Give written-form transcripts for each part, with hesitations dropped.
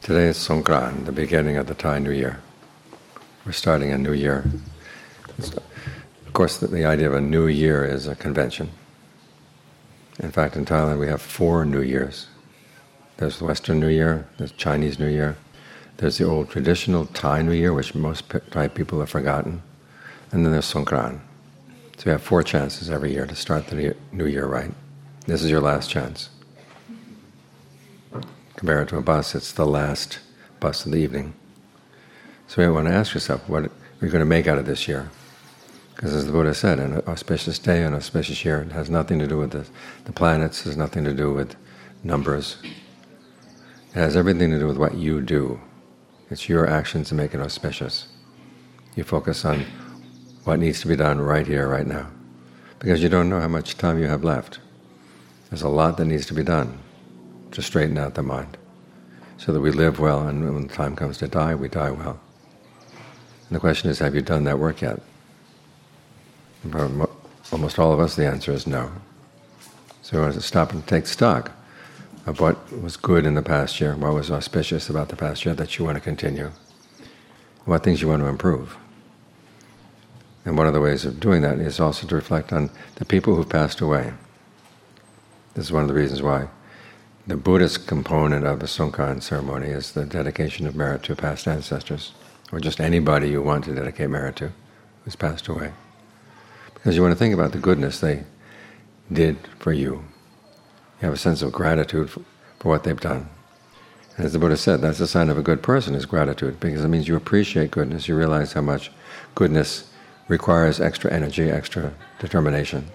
Today is Songkran, the beginning of the Thai New Year. We're starting a new year. Of course, the idea of a new year is a convention. In fact, in Thailand we have 4 New Years. There's the Western New Year, there's Chinese New Year, there's the old traditional Thai New Year, which most Thai people have forgotten, and then there's Songkran. So we have 4 chances every year to start the new year right. This is your last chance. Compare it to a bus, it's the last bus of the evening. So you want to ask yourself, what are you going to make out of this year? Because as the Buddha said, an auspicious day, an auspicious year, it has nothing to do with the planets, it has nothing to do with numbers. It has everything to do with what you do. It's your actions that make it auspicious. You focus on what needs to be done right here, right now. Because you don't know how much time you have left. There's a lot that needs to be done to straighten out the mind, so that we live well, and when the time comes to die, we die well. And the question is, have you done that work yet? And for almost all of us, the answer is no. So we want to stop and take stock of what was good in the past year, what was auspicious about the past year that you want to continue, what things you want to improve. And one of the ways of doing that is also to reflect on the people who've passed away. This is one of the reasons why the Buddhist component of the Songkran ceremony is the dedication of merit to past ancestors, or just anybody you want to dedicate merit to who's passed away. Because you want to think about the goodness they did for you. You have a sense of gratitude for what they've done. And as the Buddha said, that's a sign of a good person, is gratitude, because it means you appreciate goodness, you realize how much goodness requires extra energy, extra determination.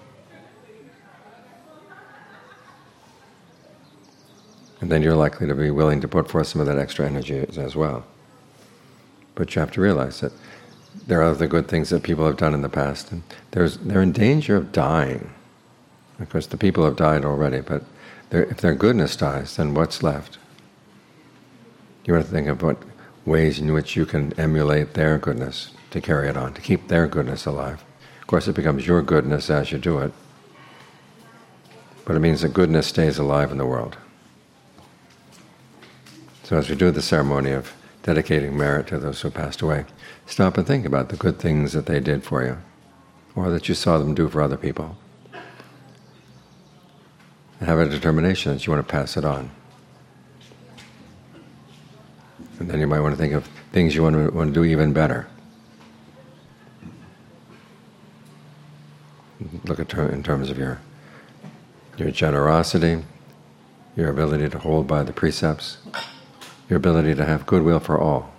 And then you're likely to be willing to put forth some of that extra energy as well. But you have to realize that there are other good things that people have done in the past, and they're in danger of dying. Of course, the people have died already, but if their goodness dies, then what's left? You want to think of what ways in which you can emulate their goodness to carry it on, to keep their goodness alive. Of course, it becomes your goodness as you do it, but it means that goodness stays alive in the world. So as we do the ceremony of dedicating merit to those who passed away, stop and think about the good things that they did for you, or that you saw them do for other people. And have a determination that you want to pass it on. And then you might want to think of things you want to do even better. Look at in terms of your generosity, your ability to hold by the precepts, your ability to have goodwill for all.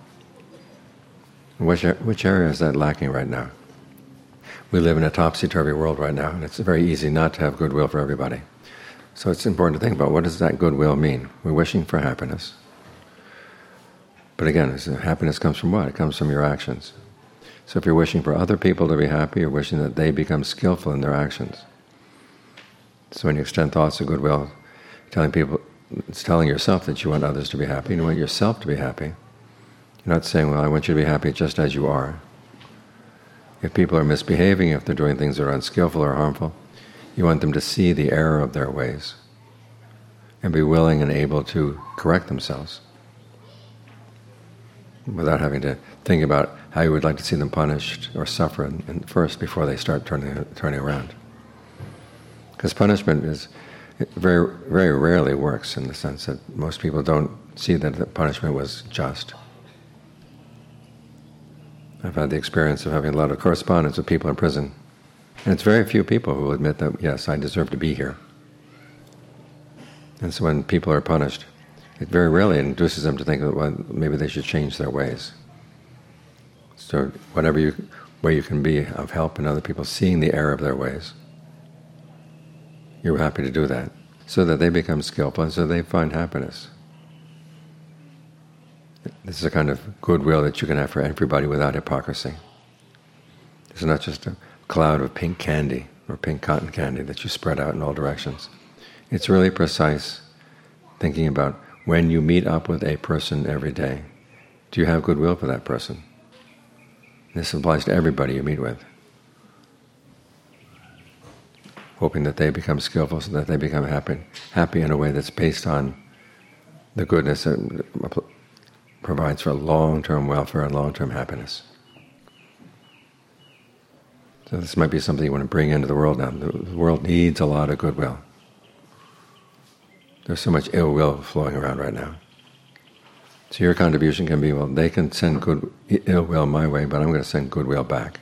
Which area is that lacking right now? We live in a topsy-turvy world right now, and it's very easy not to have goodwill for everybody. So it's important to think about, what does that goodwill mean? We're wishing for happiness. But again, happiness comes from what? It comes from your actions. So if you're wishing for other people to be happy, you're wishing that they become skillful in their actions. So when you extend thoughts of goodwill, it's telling yourself that you want others to be happy, and you want yourself to be happy. You're not saying, well, I want you to be happy just as you are. If people are misbehaving, if they're doing things that are unskillful or harmful, you want them to see the error of their ways and be willing and able to correct themselves without having to think about how you would like to see them punished or suffer first before they start turning around. Because punishment is very, very rarely works, in the sense that most people don't see that the punishment was just. I've had the experience of having a lot of correspondence with people in prison, and it's very few people who will admit that, yes, I deserve to be here. And so when people are punished, it very rarely induces them to think that, well, maybe they should change their ways. So whatever way you can be of help in other people seeing the error of their ways, you're happy to do that, so that they become skillful and so they find happiness. This is a kind of goodwill that you can have for everybody without hypocrisy. It's not just a cloud of pink candy or pink cotton candy that you spread out in all directions. It's really precise thinking about, when you meet up with a person every day, do you have goodwill for that person? This applies to everybody you meet with. hoping that they become skillful so that they become happy in a way that's based on the goodness, provides for long-term welfare and long-term happiness. So this might be something you want to bring into the world now. The world needs a lot of goodwill. There's so much ill will flowing around right now. So your contribution can be, well, they can send ill will my way, but I'm going to send goodwill back.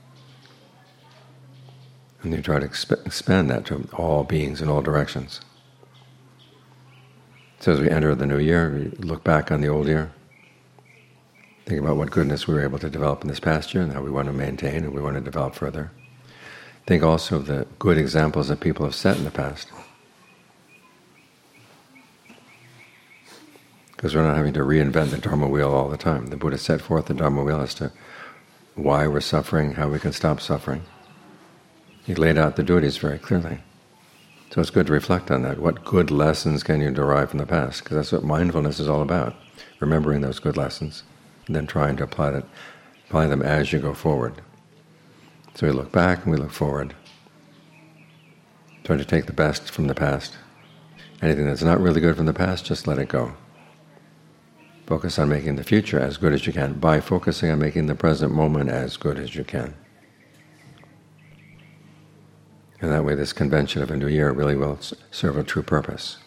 And you try to expand that to all beings in all directions. So as we enter the new year, we look back on the old year, think about what goodness we were able to develop in this past year and how we want to maintain and we want to develop further. Think also of the good examples that people have set in the past. Because we're not having to reinvent the Dharma wheel all the time. The Buddha set forth the Dharma wheel as to why we're suffering, how we can stop suffering. He laid out the duties very clearly. So it's good to reflect on that. What good lessons can you derive from the past? Because that's what mindfulness is all about, remembering those good lessons, and then trying to apply them as you go forward. So we look back and we look forward. Try to take the best from the past. Anything that's not really good from the past, just let it go. Focus on making the future as good as you can by focusing on making the present moment as good as you can. And that way this convention of a new year really will serve a true purpose.